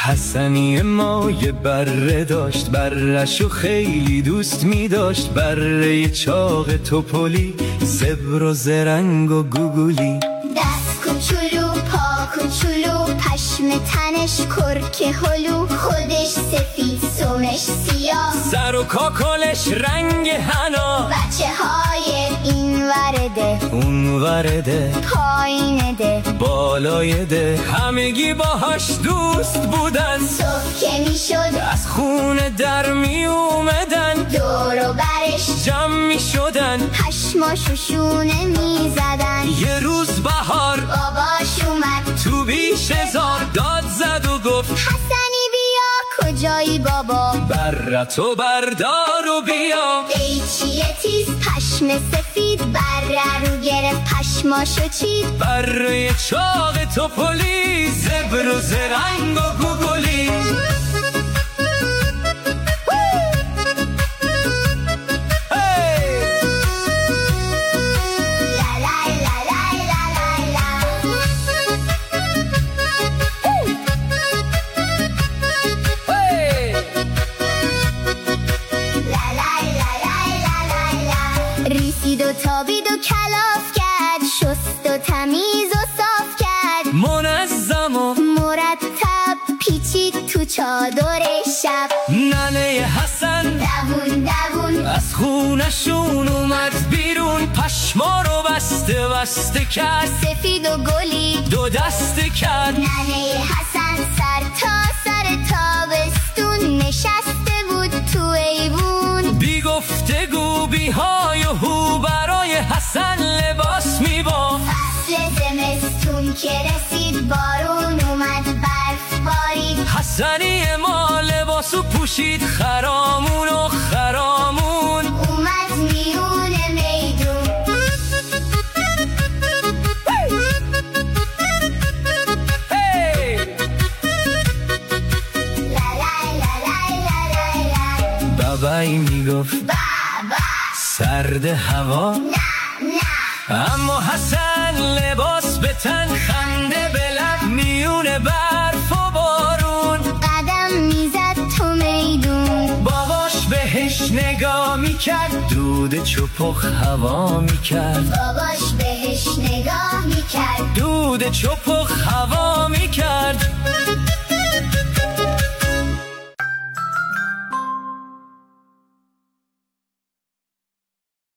حسنی ما یه بره داشت، بره‌شو خیلی دوست می داشت. بره چاق توپلی، زبر و زرنگ و گوگولی. دست کوچولو، پا کوچولو، پشم تنش کرک هلو. خودش سفید، سمش سیاه، سر و کاکلش رنگ حنا. بچه های این ورده اون ورده، پایین ده بالای ده، همگی باهاش دوست بودن. صبح که می شد از خونه در می اومدن، دور و برش جمع می شدن، پشماشو شونه می زدن. یه روز بهار باباش اومد تو بیش هزار، داد زد و گفت حسنی بیا کجایی بابا؟ برتو بردار و بیا. قیچی تیز، پشم سفید، بره رو گرفت پشماشو چید. بره چاق توپلی، زبر و زرنگ و گوگولی. ریسید و تابید و کلاف کرد، شست و تمیز و صاف کرد. منظم و مرتب پیچید تو چادر شب. ننه حسن دوون دوون از خونشون اومد بیرون، پشما رو بسته بسته کرد، سفید و گلی دو دسته کرد. ننه حسن سر تا سر تابستون نشسته بود تو ایوون. بی گفتگو بی های و هو برای حسن لباس میبافت. فصل زمستون که رسید بارون اومد، برف بارید. حسنی ما لباسو پوشید، خرامون و خرامون اومد میون میدون. بابایی میگفت بابا سرد هوا، نه نه اما حسن لباس به تن، خنده به لب میون برف و بارون. قدم میزد تو میدون. باباش بهش نگاه میکرد، دود چپخ هوا میکرد. باباش بهش نگاه میکرد، دود چپخ هوا میکرد.